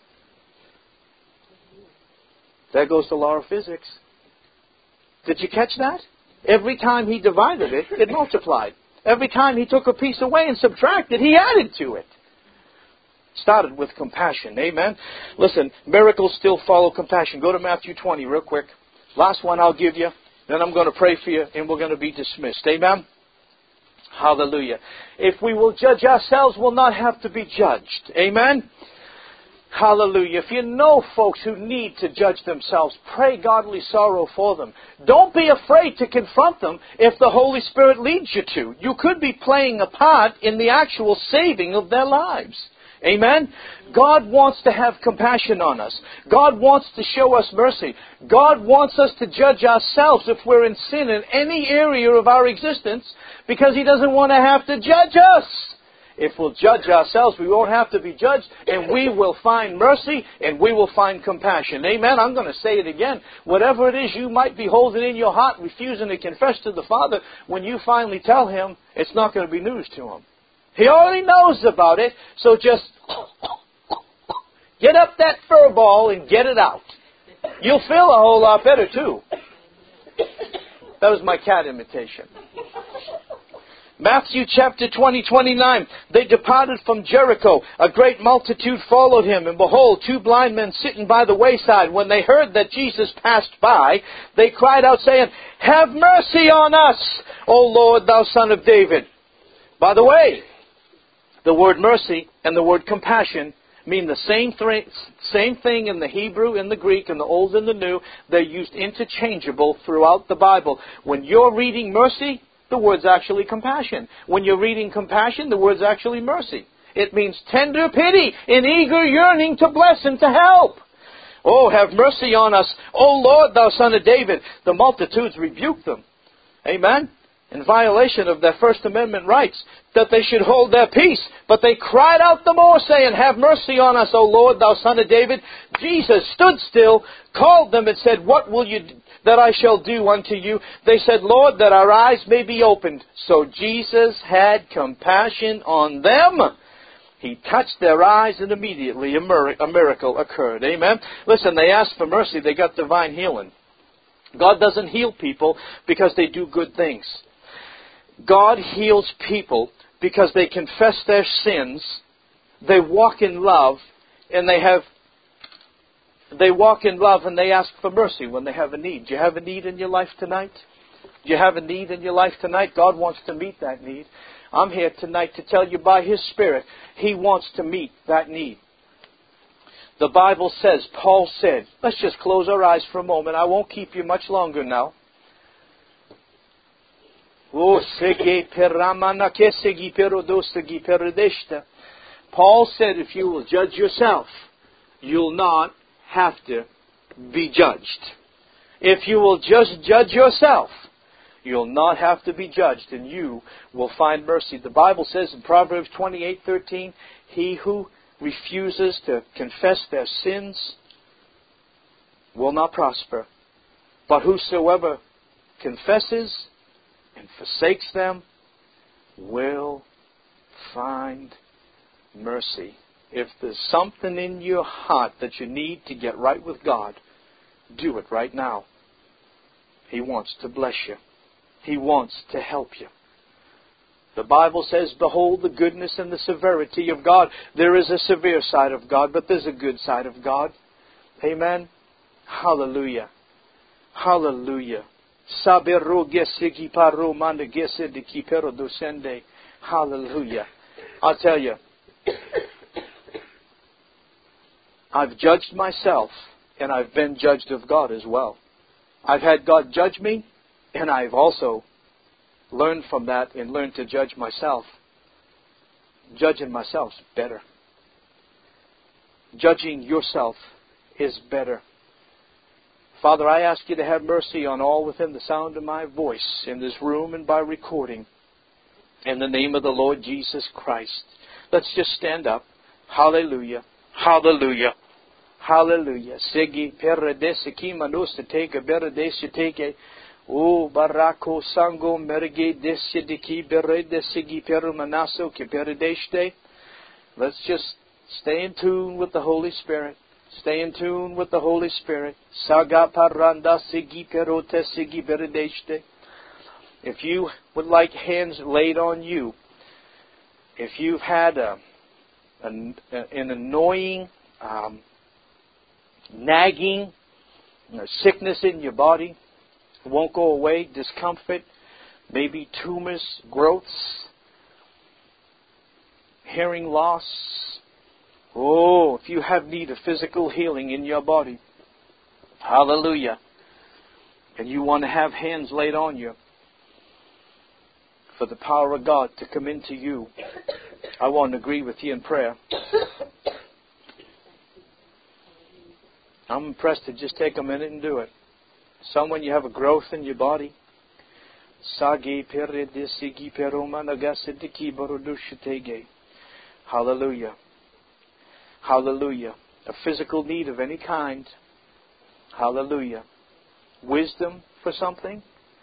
There goes the law of physics. Did you catch that? Every time He divided it, it multiplied. Every time He took a piece away and subtracted, He added to it. Started with compassion. Amen. Listen, miracles still follow compassion. Go to Matthew 20 real quick. Last one I'll give you. Then I'm going to pray for you and we're going to be dismissed. Amen. Hallelujah. If we will judge ourselves, we'll not have to be judged. Amen. Hallelujah. If you know folks who need to judge themselves, pray godly sorrow for them. Don't be afraid to confront them if the Holy Spirit leads you to. You could be playing a part in the actual saving of their lives. Amen? God wants to have compassion on us. God wants to show us mercy. God wants us to judge ourselves if we're in sin in any area of our existence because He doesn't want to have to judge us. If we'll judge ourselves, we won't have to be judged, and we will find mercy, and we will find compassion. Amen? I'm going to say it again. Whatever it is you might be holding in your heart, refusing to confess to the Father, when you finally tell Him, it's not going to be news to Him. He already knows about it, so just get up that fur ball and get it out. You'll feel a whole lot better, too. That was my cat imitation. Matthew chapter 20, 29. They departed from Jericho. A great multitude followed Him. And behold, 2 blind men sitting by the wayside. When they heard that Jesus passed by, they cried out, saying, Have mercy on us, O Lord, Thou Son of David. By the way, the word mercy and the word compassion mean the same thing in the Hebrew, in the Greek, in the Old and the New. They're used interchangeable throughout the Bible. When you're reading mercy, the word's actually compassion. When you're reading compassion, the word's actually mercy. It means tender pity and eager yearning to bless and to help. Oh, have mercy on us, O Lord, Thou Son of David. The multitudes rebuked them. Amen? In violation of their First Amendment rights, that they should hold their peace. But they cried out the more, saying, Have mercy on us, O Lord, Thou Son of David. Jesus stood still, called them, and said, What will you that I shall do unto you? They said, Lord, that our eyes may be opened. So Jesus had compassion on them. He touched their eyes, and immediately a miracle occurred. Amen? Listen, they asked for mercy. They got divine healing. God doesn't heal people because they do good things. God heals people because they confess their sins, they walk in love, and they walk in love and they ask for mercy when they have a need. Do you have a need in your life tonight? Do you have a need in your life tonight? God wants to meet that need. I'm here tonight to tell you by His Spirit, He wants to meet that need. The Bible says, Paul said, let's just close our eyes for a moment. I won't keep you much longer now. Paul said, if you will judge yourself, you'll not have to be judged. If you will just judge yourself, you'll not have to be judged, and you will find mercy. The Bible says in Proverbs 28:13, he who refuses to confess their sins will not prosper. But whosoever confesses and forsakes them will find mercy. If there's something in your heart that you need to get right with God, do it right now. He wants to bless you. He wants to help you. The Bible says, behold the goodness and the severity of God. There is a severe side of God, but there's a good side of God. Amen? Hallelujah. Hallelujah. Hallelujah. I'll tell you, I've judged myself, and I've been judged of God as well. I've had God judge me, and I've also learned from that and learned to judge myself. Judging myself is better. Judging yourself is better. Father, I ask you to have mercy on all within the sound of my voice in this room and by recording. In the name of the Lord Jesus Christ. Let's just stand up. Hallelujah. Hallelujah. Hallelujah. Segi peredesiki manusatega beredesitege. O barako sango merge desidiki beredesigi perumanaso ke beredeste. Let's just stay in tune with the Holy Spirit. Stay in tune with the Holy Spirit. Saga paranda sigi perote sigi beredeste. If you would like hands laid on you, if you've had an annoying, nagging sickness in your body, won't go away, discomfort, maybe tumors, growths, hearing loss. Oh, if you have need of physical healing in your body, hallelujah, and you want to have hands laid on you for the power of God to come into you, I want to agree with you in prayer. I'm impressed to just take a minute and do it. Someone, you have a growth in your body. Hallelujah. Hallelujah. A physical need of any kind. Hallelujah. Wisdom for something.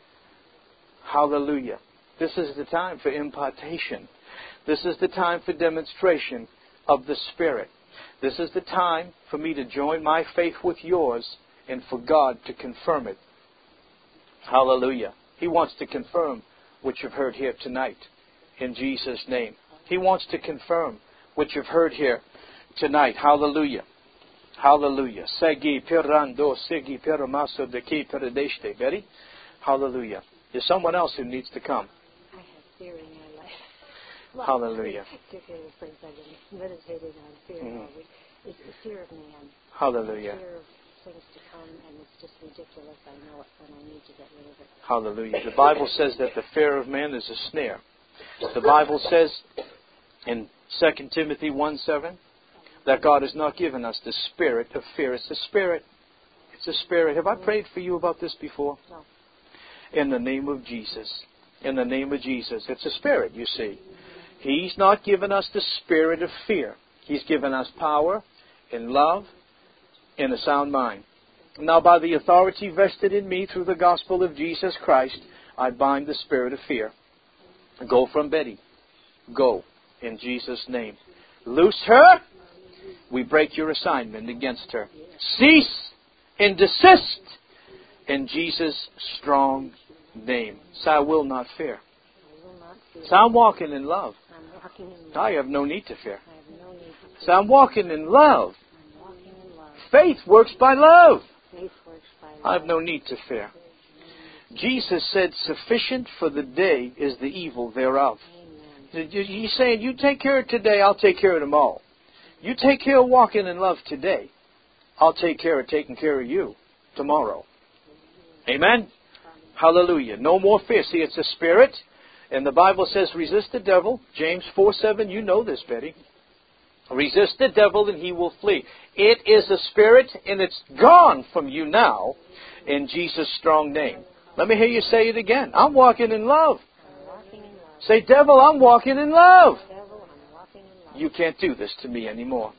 Hallelujah. This is the time for impartation. This is the time for demonstration of the Spirit. This is the time for me to join my faith with yours and for God to confirm it. Hallelujah. He wants to confirm what you've heard here tonight in Jesus' name. He wants to confirm what you've heard here tonight. Hallelujah. Hallelujah. Segi pirando segi piramaso de ki peradeshte. Betty? Hallelujah. There's someone else who needs to come. I have fear in my life. Well, hallelujah. Particularly the things I've been meditating on, fear all week. It's the fear of man. Hallelujah. Fear of things to come, and it's just ridiculous. I know it, and I need to get rid of it. Hallelujah. The Bible says that the fear of man is a snare. The Bible says in 2 Timothy 1:7 that God has not given us the spirit of fear. It's a spirit. It's a spirit. Have I prayed for you about this before? No. In the name of Jesus. In the name of Jesus. It's a spirit, you see. He's not given us the spirit of fear. He's given us power and love and a sound mind. Now, by the authority vested in me through the gospel of Jesus Christ, I bind the spirit of fear. Go from Betty. Go in Jesus' name. Loose her. We break your assignment against her. Cease and desist in Jesus' strong name. So I will not fear. So I'm walking in love. I have no need to fear. So I'm walking in love. Faith works by love. I have no need to fear. Jesus said, sufficient for the day is the evil thereof. He's saying, you take care of today, I'll take care of tomorrow. You take care of walking in love today, I'll take care of taking care of you tomorrow. Amen? Hallelujah. No more fear. See, it's a spirit. And the Bible says, resist the devil. James 4:7, you know this, Betty. Resist the devil and he will flee. It is a spirit and it's gone from you now in Jesus' strong name. Let me hear you say it again. I'm walking in love. Say, devil, I'm walking in love. You can't do this to me anymore.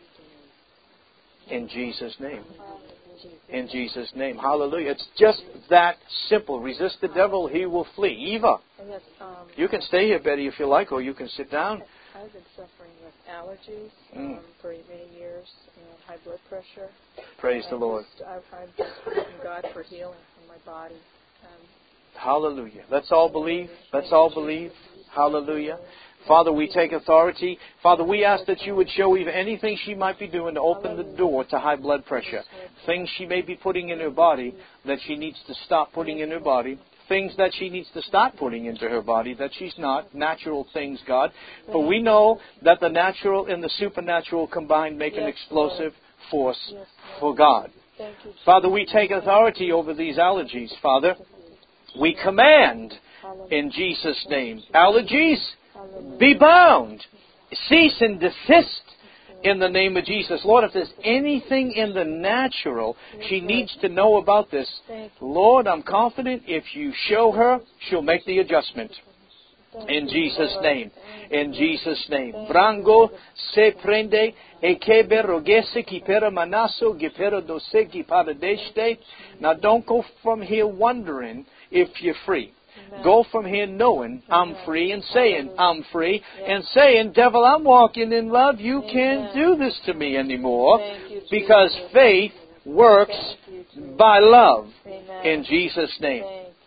In Jesus' name. In Jesus' name. Hallelujah. It's just that simple. Resist the devil, he will flee. Eva, you can stay here, Betty, if you like, or you can sit down. I've been suffering with allergies for many years and high blood pressure. Praise the Lord. I'm just thanking God for healing in my body. Hallelujah. Let's all believe. Let's all believe. Hallelujah. Father, we take authority. Father, we ask that you would show Eva anything she might be doing to open the door to high blood pressure. Things she may be putting in her body that she needs to stop putting in her body. Things that she needs to start putting into her body that she's not. Natural things, God. For we know that the natural and the supernatural combined make an explosive force for God. Father, we take authority over these allergies, Father. We command in Jesus' name. Allergies, be bound. Cease and desist in the name of Jesus. Lord, if there's anything in the natural she needs to know about this, Lord, I'm confident if you show her, she'll make the adjustment. In Jesus' name. In Jesus' name. Brango se prende e kebe rogese ki pera manaso gipera dose ki paradeshte. Now don't go from here wondering if you're free. Go from here knowing I'm free and saying I'm free and saying, devil, I'm walking in love. You can't do this to me anymore because faith works by love in Jesus' name.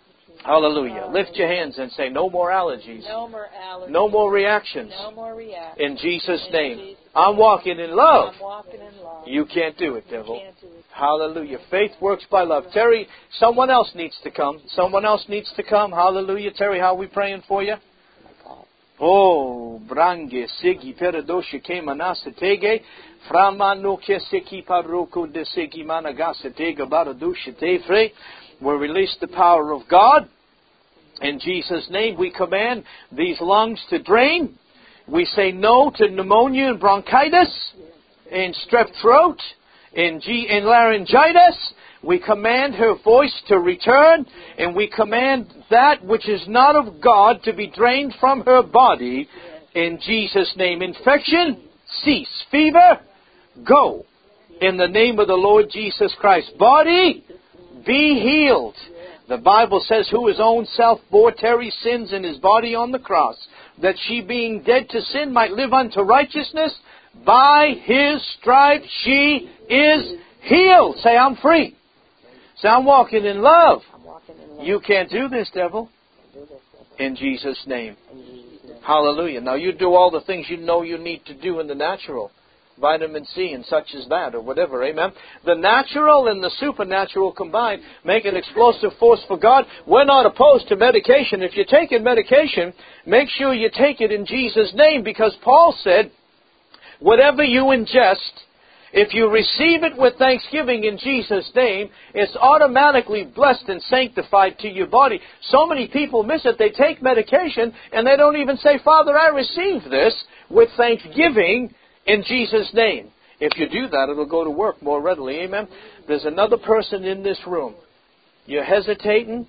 Hallelujah. Lift your hands and say, no more allergies. No more allergies. No more reactions. No more reactions. In Jesus' name. I'm walking in love. I'm walking in love. You can't do it, devil. You can't do it. Hallelujah. Faith works by love. Terry, someone else needs to come. Someone else needs to come. Hallelujah. Terry, how are we praying for you? Oh, brange sigi peradosha ke manasatege framano ke seki paroko de segi managasatega baradosha tefre. We release the power of God. In Jesus' name, we command these lungs to drain. We say no to pneumonia and bronchitis, and strep throat, and laryngitis. We command her voice to return, and we command that which is not of God to be drained from her body. In Jesus' name, infection, cease. Fever, go. In the name of the Lord Jesus Christ. Body, be healed. The Bible says, who his own self bore Terry's sins in his body on the cross, that she being dead to sin might live unto righteousness. By his stripes she is healed. Say, I'm free. Say, I'm walking in love. You can't do this, devil. In Jesus' name. Hallelujah. Now you do all the things you know you need to do in the natural. Vitamin C and such as that, or whatever, amen. The natural and the supernatural combined make an explosive force for God. We're not opposed to medication. If you're taking medication, make sure you take it in Jesus' name, because Paul said, whatever you ingest, if you receive it with thanksgiving in Jesus' name, it's automatically blessed and sanctified to your body. So many people miss it. They take medication and they don't even say, Father, I receive this with thanksgiving in Jesus' name. If you do that, it'll go to work more readily. Amen? There's another person in this room. You're hesitating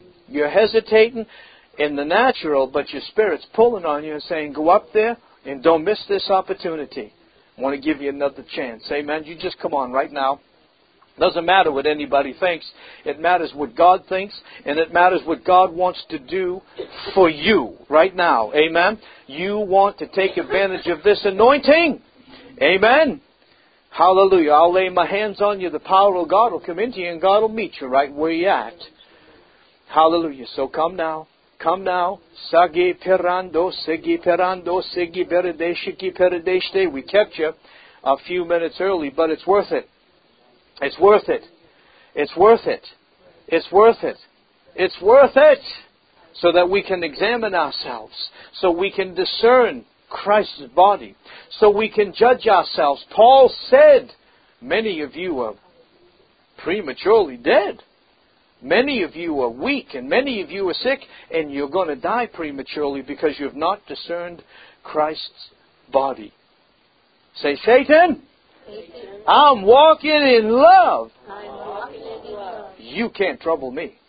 in the natural, but your spirit's pulling on you and saying, go up there and don't miss this opportunity. I want to give you another chance. Amen? You just come on right now. Doesn't matter what anybody thinks. It matters what God thinks, and it matters what God wants to do for you right now. Amen? You want to take advantage of this anointing. Amen. Hallelujah. I'll lay my hands on you. The power of God will come into you, and God will meet you right where you're at. Hallelujah. So come now. Come now. Sagi perando, sigi perando, sigi beredeshiki peredeshte. We kept you a few minutes early, but it's worth it. It's worth it. It's worth it. It's worth it. It's worth it. So that we can examine ourselves. So we can discern Christ's body, so we can judge ourselves. Paul said, many of you are prematurely dead. Many of you are weak, and many of you are sick, and you're going to die prematurely because you've not discerned Christ's body. Say, Satan, I'm walking in love. I'm walking in love. You can't trouble me.